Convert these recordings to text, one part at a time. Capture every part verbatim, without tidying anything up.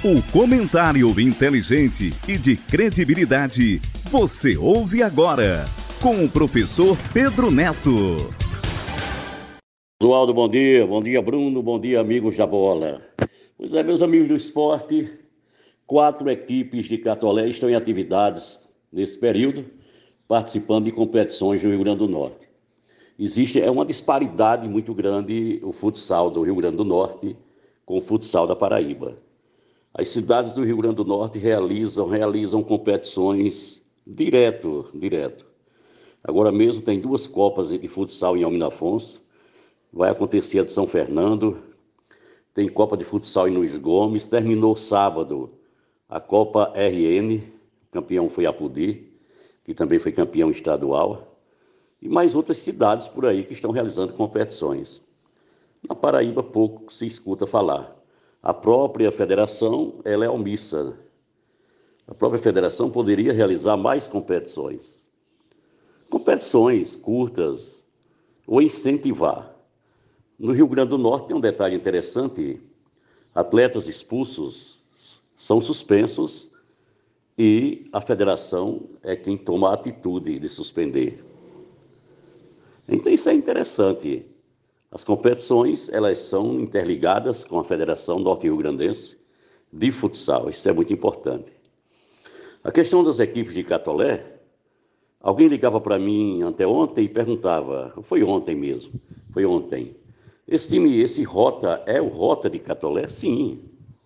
O comentário inteligente e de credibilidade você ouve agora com o professor Pedro Neto. Eduardo, bom dia. Bom dia, Bruno. Bom dia, amigos da bola. Pois é, meus amigos do esporte, quatro equipes de Catolé estão em atividades nesse período, participando de competições no Rio Grande do Norte. Existe é uma disparidade muito grande o futsal do Rio Grande do Norte com o futsal da Paraíba. As cidades do Rio Grande do Norte realizam, realizam competições direto, direto. Agora mesmo tem duas copas de futsal em Almirante Afonso. Vai acontecer a de São Fernando, tem Copa de Futsal em Luiz Gomes, terminou sábado a Copa R N, campeão foi Apodi, que também foi campeão estadual, e mais outras cidades por aí que estão realizando competições. Na Paraíba pouco se escuta falar. A própria federação, ela é omissa. A própria federação poderia realizar mais competições. Competições curtas, ou incentivar. No Rio Grande do Norte tem um detalhe interessante: atletas expulsos são suspensos e a federação é quem toma a atitude de suspender. Então isso é interessante. As competições, elas são interligadas com a Federação Norte-Rio-Grandense de Futsal. Isso é muito importante. A questão das equipes de Catolé, alguém ligava para mim anteontem e perguntava, foi ontem mesmo, foi ontem, esse time, esse Rota, é o Rota de Catolé? Sim.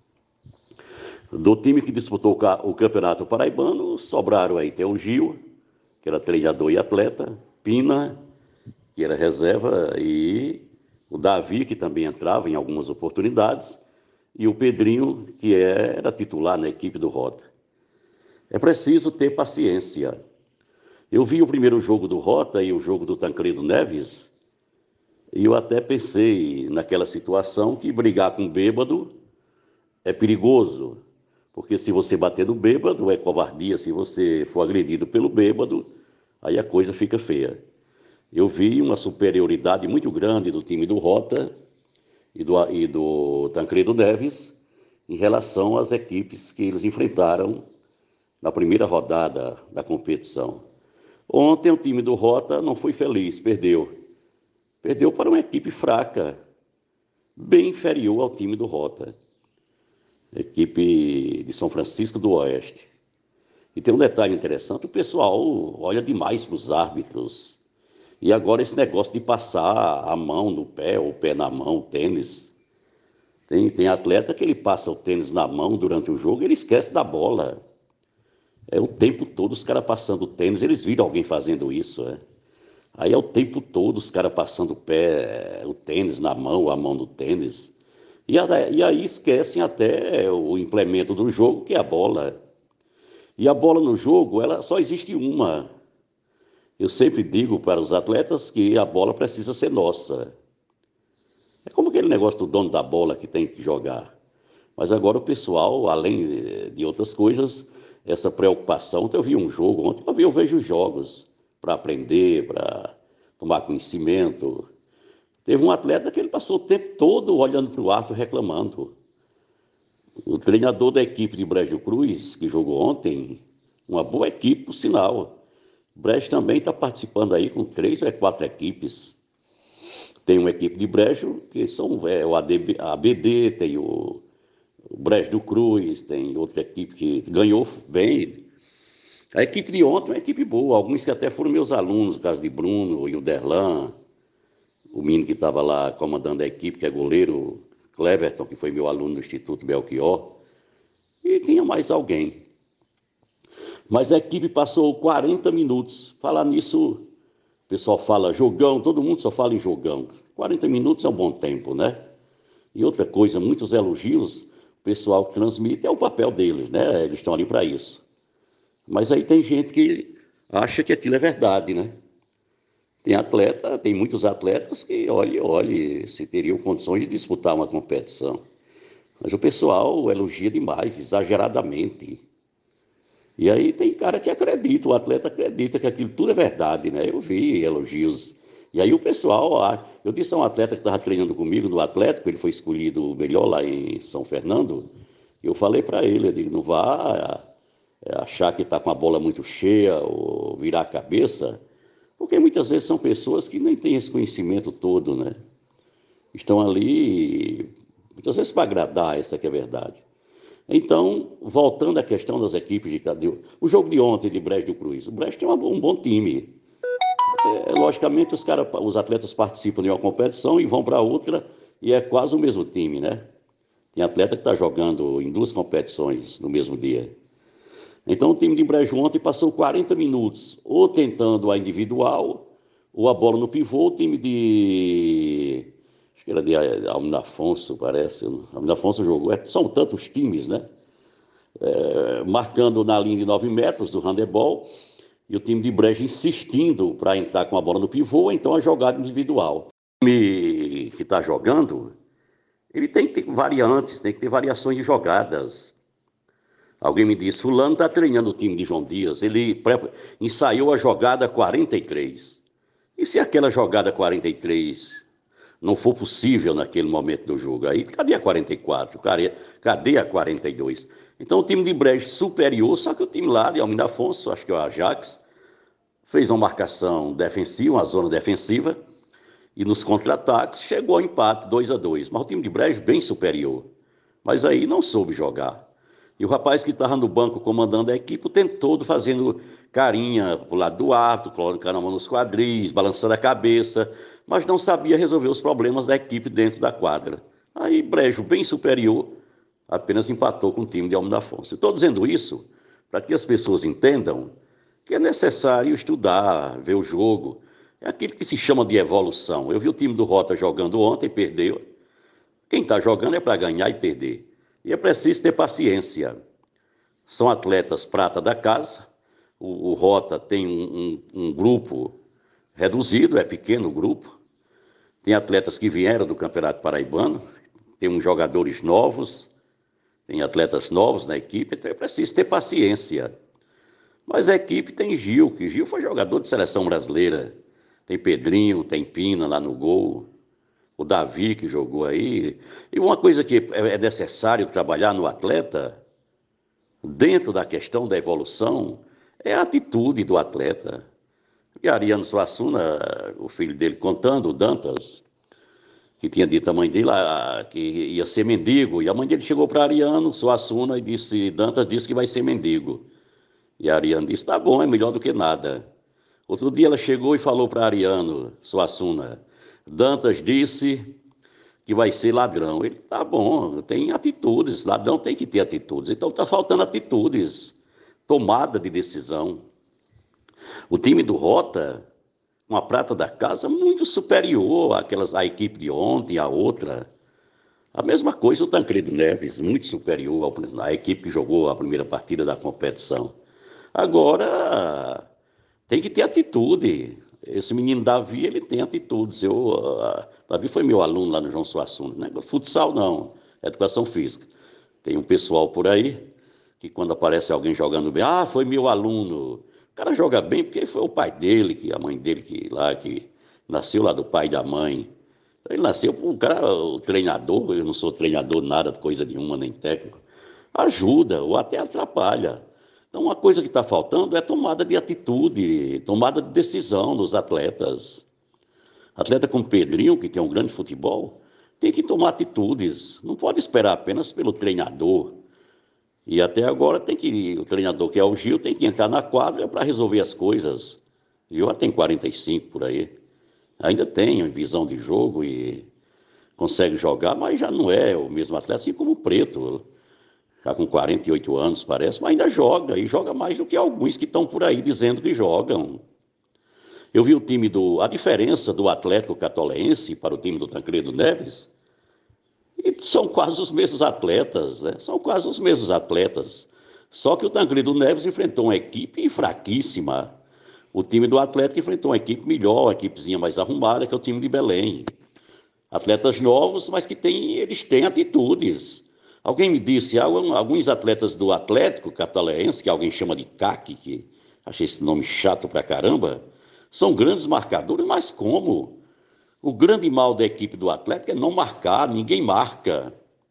Do time que disputou o Campeonato Paraibano, sobraram aí, tem o Gil, que era treinador e atleta, Pina, que era reserva, e o Davi, que também entrava em algumas oportunidades, e o Pedrinho, que era titular na equipe do Rota. É preciso ter paciência. Eu vi o primeiro jogo do Rota e o jogo do Tancredo Neves, e eu até pensei naquela situação que brigar com bêbado é perigoso, porque se você bater no bêbado é covardia, se você for agredido pelo bêbado, aí a coisa fica feia. Eu vi uma superioridade muito grande do time do Rota e do, e do Tancredo Neves em relação às equipes que eles enfrentaram na primeira rodada da competição. Ontem o time do Rota não foi feliz, perdeu. Perdeu para uma equipe fraca, bem inferior ao time do Rota. Equipe de São Francisco do Oeste. E tem um detalhe interessante, o pessoal olha demais para os árbitros. E agora esse negócio de passar a mão no pé, ou o pé na mão, o tênis. Tem, tem atleta que ele passa o tênis na mão durante o jogo e ele esquece da bola. É o tempo todo os caras passando o tênis, eles viram alguém fazendo isso, é. Aí é o tempo todo os caras passando o pé, o tênis na mão, a mão no tênis. E, a, e aí esquecem até o implemento do jogo, que é a bola. E a bola no jogo, ela só existe uma. Eu sempre digo para os atletas que a bola precisa ser nossa. É como aquele negócio do dono da bola que tem que jogar. Mas agora o pessoal, além de outras coisas, essa preocupação. Então eu vi um jogo ontem, eu vejo jogos para aprender, para tomar conhecimento. Teve um atleta que ele passou o tempo todo olhando para o árbitro reclamando. O treinador da equipe de Brejo Cruz, que jogou ontem, uma boa equipe, por sinal. Brejo também está participando aí com três ou quatro equipes. Tem uma equipe de Brejo, que são é, o A D B, a B D, tem o, o Brejo do Cruz, tem outra equipe que ganhou bem. A equipe de ontem é uma equipe boa, alguns que até foram meus alunos, o caso de Bruno e o Derlan, o menino que estava lá comandando a equipe, que é goleiro, Cleverton, que foi meu aluno no Instituto Belchior, e tinha mais alguém. Mas a equipe passou quarenta minutos. Falar nisso, o pessoal fala jogão, todo mundo só fala em jogão. quarenta minutos é um bom tempo, né? E outra coisa, muitos elogios, o pessoal que transmite é o papel deles, né? Eles estão ali para isso. Mas aí tem gente que acha que aquilo é verdade, né? Tem atleta, tem muitos atletas que, olhe, olhe, se teriam condições de disputar uma competição. Mas o pessoal elogia demais, exageradamente. E aí tem cara que acredita, o atleta acredita que aquilo tudo é verdade, né? Eu vi elogios. E aí o pessoal, ah, eu disse a um atleta que estava treinando comigo no Atlético, ele foi escolhido o melhor lá em São Fernando, Eu falei para ele, eu digo, não vá é, achar que está com a bola muito cheia ou virar a cabeça, porque muitas vezes são pessoas que nem têm esse conhecimento todo, né? Estão ali, muitas vezes para agradar, essa que é a verdade. Então, voltando à questão das equipes de Cadeu, o jogo de ontem de Brejo do Cruz, o Brejo tem um bom time. É, logicamente, os, cara, os atletas participam de uma competição e vão para outra, e é quase o mesmo time, né? Tem atleta que está jogando em duas competições no mesmo dia. Então, o time de Brejo ontem passou quarenta minutos, ou tentando a individual, ou a bola no pivô. O time de... acho que era de Almir Afonso, parece. Almir Afonso jogou. É, são tantos times, né? É, marcando na linha de nove metros do handebol, e o time de Brejo insistindo para entrar com a bola no pivô, então a jogada individual. O time que está jogando, ele tem que ter variantes, tem que ter variações de jogadas. Alguém me disse, fulano está treinando o time de João Dias, ele pré- ensaiou a jogada quarenta e três. E se aquela jogada quarenta e três não for possível naquele momento do jogo, aí cadê a quarenta e quatro? Cadê a quarenta e dois? Então o time de Brejo superior, só que o time lá de Almir Afonso, acho que é o Ajax, fez uma marcação defensiva, uma zona defensiva, e nos contra-ataques chegou ao empate dois a dois. Mas o time de Brejo bem superior. Mas aí não soube jogar. E o rapaz que estava no banco comandando a equipe o tempo todo fazendo carinha pro lado do ato, colocando a mão nos quadris, balançando a cabeça, mas não sabia resolver os problemas da equipe dentro da quadra. Aí Brejo, bem superior, apenas empatou com o time de Almir Afonso. Estou dizendo isso para que as pessoas entendam que é necessário estudar, ver o jogo. É aquilo que se chama de evolução. Eu vi o time do Rota jogando ontem, perdeu. Quem está jogando é para ganhar e perder. E é preciso ter paciência. São atletas prata da casa. O, o Rota tem um, um, um grupo reduzido, é pequeno o grupo. Tem atletas que vieram do Campeonato Paraibano, tem uns jogadores novos, tem atletas novos na equipe, então é preciso ter paciência. Mas a equipe tem Gil, que Gil foi jogador de seleção brasileira. Tem Pedrinho, tem Pina lá no gol. O Davi que jogou aí. E uma coisa que é necessário trabalhar no atleta, dentro da questão da evolução, é a atitude do atleta. E Ariano Suassuna, o filho dele contando, o Dantas, que tinha dito à mãe dele ah, que ia ser mendigo. E a mãe dele chegou para Ariano Suassuna e disse, Dantas disse que vai ser mendigo. E a Ariano disse, tá bom, é melhor do que nada. Outro dia ela chegou e falou para Ariano Suassuna, Dantas disse que vai ser ladrão. Ele, tá bom, tem atitudes, ladrão tem que ter atitudes. Então tá faltando atitudes, tomada de decisão. O time do Rota, uma prata da casa, muito superior àquelas, à equipe de ontem, à outra. A mesma coisa o Tancredo Neves, muito superior ao, à equipe que jogou a primeira partida da competição. Agora, tem que ter atitude. Esse menino Davi, ele tem atitudes. Eu, uh, Davi foi meu aluno lá no João Suassuna, né? Futsal não, educação física. Tem um pessoal por aí que quando aparece alguém jogando bem, ah, foi meu aluno. O cara joga bem porque foi o pai dele, que a mãe dele que lá que nasceu lá do pai e da mãe. Então, ele nasceu para o cara, o treinador, eu não sou treinador nada, coisa nenhuma, nem técnico. Ajuda ou até atrapalha. Então, uma coisa que está faltando é tomada de atitude, tomada de decisão dos atletas. Atleta como Pedrinho, que tem um grande futebol, tem que tomar atitudes. Não pode esperar apenas pelo treinador. E até agora tem que, o treinador que é o Gil, tem que entrar na quadra para resolver as coisas. Gil já tem quarenta e cinco por aí. Ainda tem visão de jogo e consegue jogar, mas já não é o mesmo atleta, assim como o Preto. Já com quarenta e oito anos, parece, mas ainda joga, e joga mais do que alguns que estão por aí dizendo que jogam. Eu vi o time do... A diferença do Atlético Catolense para o time do Tancredo Neves, e são quase os mesmos atletas, né? São quase os mesmos atletas. Só que o Tancredo Neves enfrentou uma equipe fraquíssima. O time do Atlético enfrentou uma equipe melhor, uma equipezinha mais arrumada, que é o time de Belém. Atletas novos, mas que têm, eles têm atitudes. Alguém me disse, alguns atletas do Atlético Catalense, que alguém chama de C A C, que achei esse nome chato pra caramba, são grandes marcadores, mas como? O grande mal da equipe do Atlético é não marcar, ninguém marca.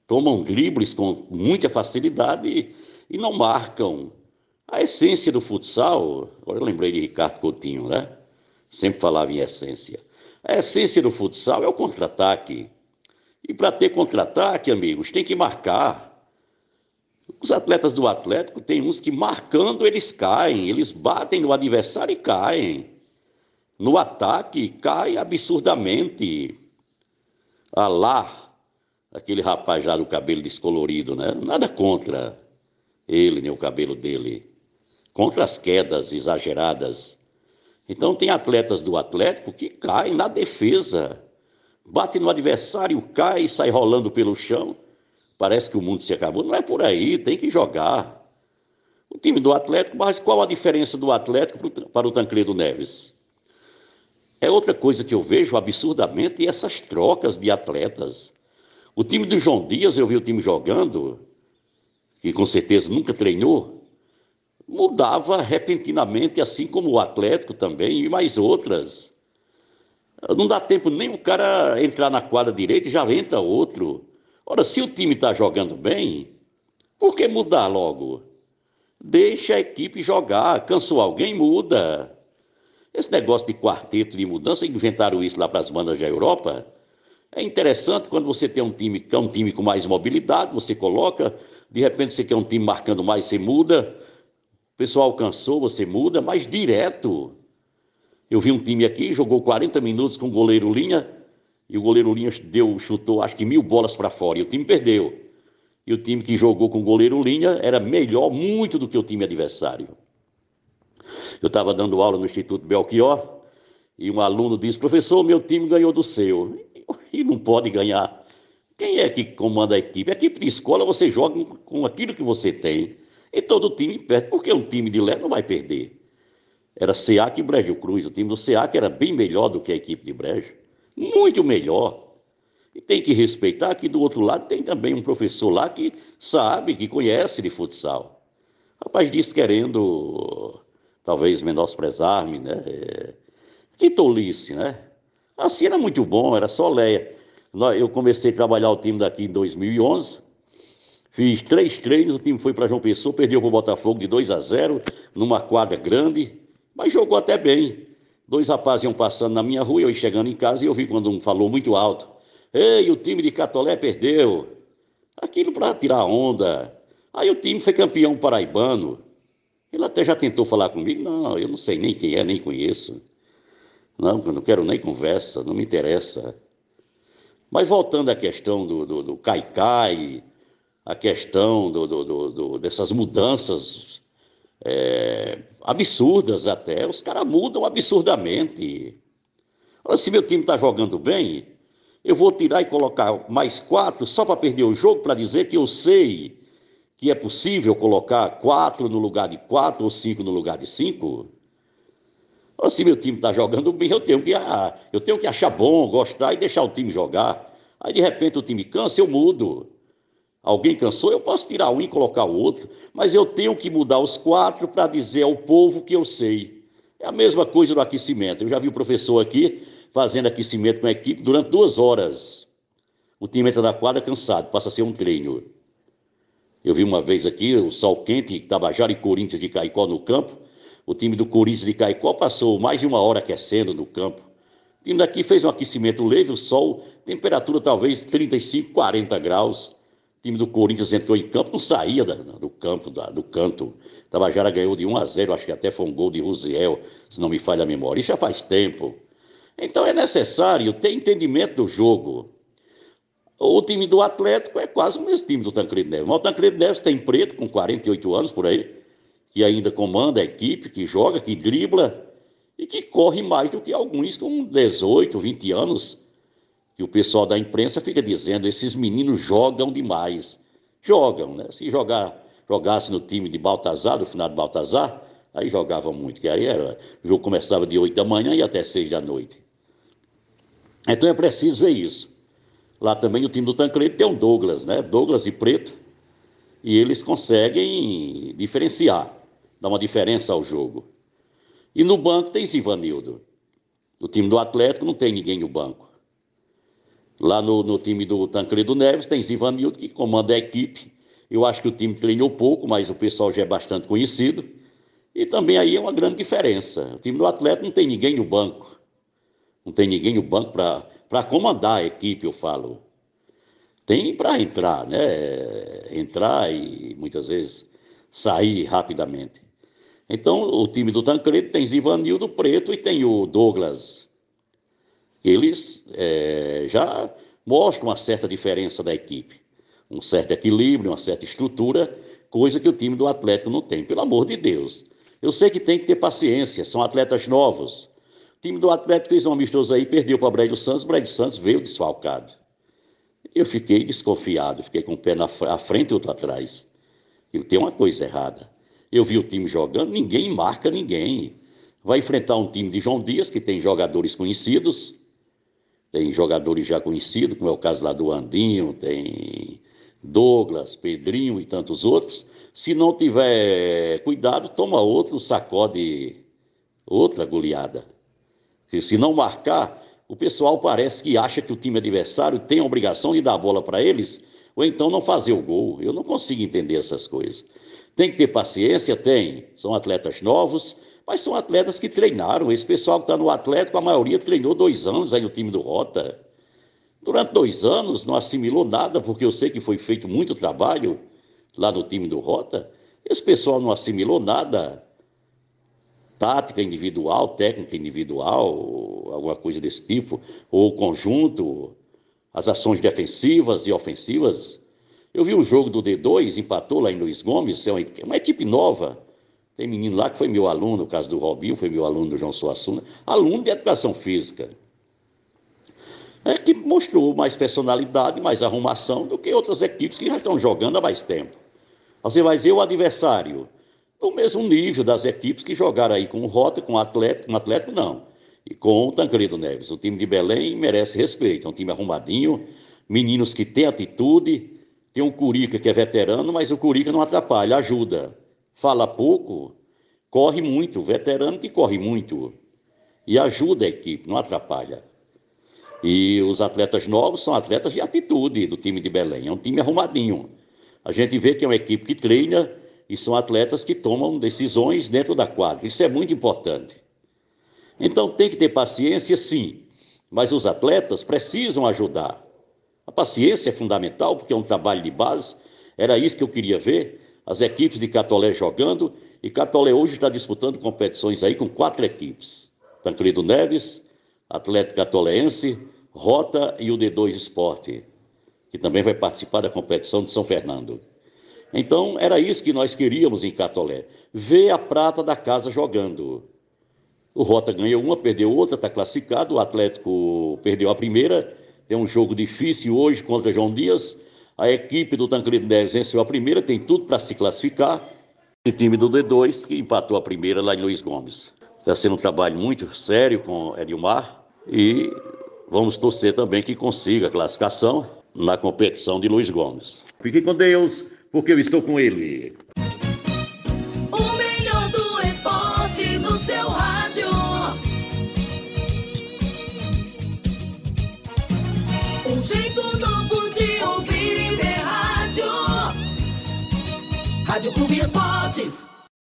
tomam dribles com muita facilidade e, e não marcam. A essência do futsal, agora eu lembrei de Ricardo Coutinho, né? Sempre falava em essência. A essência do futsal é o contra-ataque. E para ter contra-ataque, amigos, tem que marcar. Os atletas do Atlético tem uns que marcando eles caem, eles batem no adversário e caem. No ataque, cai absurdamente. Ah lá, aquele rapaz já do cabelo descolorido, né? Nada contra ele, nem o cabelo dele. Contra as quedas exageradas. Então tem atletas do Atlético que caem na defesa. Bate no adversário, cai e sai rolando pelo chão. Parece que o mundo se acabou. Não é por aí, tem que jogar. O time do Atlético, mas qual a diferença do Atlético para o Tancredo Neves? É outra coisa que eu vejo absurdamente, essas trocas de atletas. O time do João Dias, eu vi o time jogando, que com certeza nunca treinou, mudava repentinamente, assim como o Atlético também, e mais outras. Não dá tempo nem o cara entrar na quadra direita e já entra outro. Ora, se o time está jogando bem, por que mudar logo? Deixa a equipe jogar. Cansou alguém, muda. Esse negócio de quarteto de mudança, inventaram isso lá para as bandas da Europa. É interessante quando você tem um time que é um time com mais mobilidade, você coloca, de repente você quer um time marcando mais, você muda. O pessoal cansou, você muda, mas direto. Eu vi um time aqui, jogou quarenta minutos com o goleiro Linha, e o goleiro Linha deu, chutou acho que mil bolas para fora, e o time perdeu. E o time que jogou com o goleiro Linha era melhor muito do que o time adversário. Eu estava dando aula no Instituto Belchior, e um aluno disse, professor, meu time ganhou do seu. E não pode ganhar. Quem é que comanda a equipe? A equipe de escola você joga com aquilo que você tem. E todo time perde, porque um time de Lé não vai perder. Era SEAC e Brejo Cruz. O time do SEAC era bem melhor do que a equipe de Brejo. Muito melhor. E tem que respeitar que do outro lado tem também um professor lá que sabe, que conhece de futsal. Rapaz, disse querendo, talvez, menosprezar-me, né? É... Que tolice, né? Assim era muito bom, era só Leia. Eu comecei a trabalhar o time daqui em dois mil e onze, fiz três treinos, o time foi para João Pessoa, perdeu para o Botafogo de dois a zero, numa quadra grande, mas jogou até bem. Dois rapazes iam passando na minha rua, eu ia chegando em casa e eu vi quando um falou muito alto, ei, o time de Catolé perdeu. Aquilo para tirar onda. Aí o time foi campeão paraibano. Ele até já tentou falar comigo, não, eu não sei nem quem é, nem conheço. Não, eu não quero nem conversa, não me interessa. Mas voltando à questão do, do, do Caicai, a questão do, do, do, do, dessas mudanças é, absurdas até, os caras mudam absurdamente. Olha, se meu time está jogando bem, eu vou tirar e colocar mais quatro só para perder o jogo, para dizer que eu sei que é possível colocar quatro no lugar de quatro ou cinco no lugar de cinco. Olha, se meu time está jogando bem, eu tenho, que, ah, eu tenho que achar bom, gostar e deixar o time jogar. Aí, de repente, o time cansa, eu mudo. Alguém cansou, eu posso tirar um e colocar o outro, mas eu tenho que mudar os quatro para dizer ao povo que eu sei. É a mesma coisa no aquecimento. Eu já vi o professor aqui fazendo aquecimento com a equipe durante duas horas. O time entra na quadra cansado, passa a ser um treino. Eu vi uma vez aqui o sol quente, Tabajara e Corinthians de Caicó no campo. O time do Corinthians de Caicó passou mais de uma hora aquecendo no campo. O time daqui fez um aquecimento leve, o sol, temperatura talvez trinta e cinco, quarenta graus. O time do Corinthians entrou em campo, não saía da, do campo, da, do canto. Tabajara ganhou de um a zero, acho que até foi um gol de Ruziel, se não me falha a memória. Isso já faz tempo. Então é necessário ter entendimento do jogo. O time do Atlético é quase o mesmo time do Tancredo Neves. Mas o Tancredo Neves tem preto, com quarenta e oito anos por aí, que ainda comanda a equipe, que joga, que dribla e que corre mais do que alguns com dezoito, vinte anos, que o pessoal da imprensa fica dizendo, esses meninos jogam demais. Jogam, né? Se jogar, jogasse no time de Baltazar, do final de Baltazar, aí jogavam muito, que aí era, o jogo começava de oito da manhã e até seis da noite. Então é preciso ver isso. Lá também o time do Tancredo tem um Douglas, né? Douglas e Preto, e eles conseguem diferenciar, dar uma diferença ao jogo. E no banco tem Zivanildo. O time do Atlético não tem ninguém no banco. Lá no, no time do Tancredo Neves tem Zivanildo, que comanda a equipe. Eu acho que o time treinou pouco, mas o pessoal já é bastante conhecido. E também aí é uma grande diferença. O time do Atlético não tem ninguém no banco. Não tem ninguém no banco para comandar a equipe, eu falo. Tem para entrar, né? Entrar e muitas vezes sair rapidamente. Então, o time do Tancredo tem Zivanildo Preto e tem o Douglas. Eles é, já mostram uma certa diferença da equipe. Um certo equilíbrio, uma certa estrutura, coisa que o time do Atlético não tem, pelo amor de Deus. Eu sei que tem que ter paciência, são atletas novos. O time do Atlético fez um amistoso aí, perdeu para o Breio Santos, o Breio Santos veio desfalcado. Eu fiquei desconfiado, fiquei com o pé na à frente e outro atrás. Eu tenho uma coisa errada. Eu vi o time jogando, ninguém marca ninguém. Vai enfrentar um time de João Dias, que tem jogadores conhecidos, tem jogadores já conhecidos, como é o caso lá do Andinho, tem Douglas, Pedrinho e tantos outros. Se não tiver cuidado, toma outro, sacode outra goleada. Se não marcar, o pessoal parece que acha que o time adversário tem a obrigação de dar a bola para eles, ou então não fazer o gol. Eu não consigo entender essas coisas. Tem que ter paciência? Tem. São atletas novos, mas são atletas que treinaram. Esse pessoal que está no Atlético, a maioria treinou dois anos aí no time do Rota. Durante dois anos não assimilou nada, porque eu sei que foi feito muito trabalho lá no time do Rota. Esse pessoal não assimilou nada. Tática individual, técnica individual, alguma coisa desse tipo, ou conjunto, as ações defensivas e ofensivas. Eu vi o jogo do D dois, empatou lá em Luiz Gomes, é uma, uma equipe nova. Tem menino lá que foi meu aluno, no caso do Robinho, foi meu aluno do João Suassuna, aluno de educação física. A equipe mostrou mais personalidade, mais arrumação do que outras equipes que já estão jogando há mais tempo. Você vai dizer o adversário, no mesmo nível das equipes que jogaram aí com o Rota, com o Atlético, com o Atlético não, e com o Tancredo Neves. O time de Belém merece respeito, é um time arrumadinho, meninos que têm atitude, tem um Curica que é veterano, mas o Curica não atrapalha, ajuda. Fala pouco, corre muito, veterano que corre muito, e ajuda a equipe, não atrapalha. E os atletas novos são atletas de atitude do time de Belém, é um time arrumadinho. A gente vê que é uma equipe que treina, e são atletas que tomam decisões dentro da quadra. Isso é muito importante. Então tem que ter paciência, sim, mas os atletas precisam ajudar. A paciência é fundamental, porque é um trabalho de base. Era isso que eu queria ver, as equipes de Catolé jogando, e Catolé hoje está disputando competições aí com quatro equipes. Tancredo Neves, Atlético Catoléense, Rota e o D dois Esporte, que também vai participar da competição de São Fernando. Então, era isso que nós queríamos em Catolé, ver a prata da casa jogando. O Rota ganhou uma, perdeu outra, está classificado, o Atlético perdeu a primeira, tem um jogo difícil hoje contra João Dias, a equipe do Tancredo Neves venceu a primeira, tem tudo para se classificar, esse time do D dois que empatou a primeira lá em Luiz Gomes. Está sendo um trabalho muito sério com o Edilmar e vamos torcer também que consiga a classificação na competição de Luiz Gomes. Fique com Deus, porque eu estou com ele.